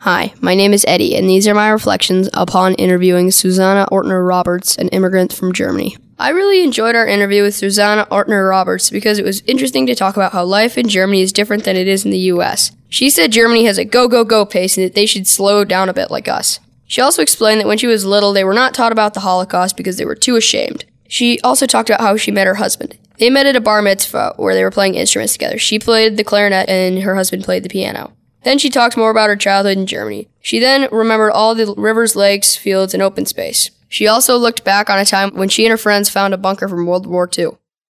Hi, my name is Eddie, and these are my reflections upon interviewing Susanna Ortner-Roberts, an immigrant from Germany. I really enjoyed our interview with Susanna Ortner-Roberts because it was interesting to talk about how life in Germany is different than it is in the U.S. She said Germany has a go, go, go pace and that they should slow down a bit like us. She also explained that when she was little, they were not taught about the Holocaust because they were too ashamed. She also talked about how she met her husband. They met at a bar mitzvah where they were playing instruments together. She played the clarinet and her husband played the piano. Then she talked more about her childhood in Germany. She then remembered all the rivers, lakes, fields, and open space. She also looked back on a time when she and her friends found a bunker from World War II.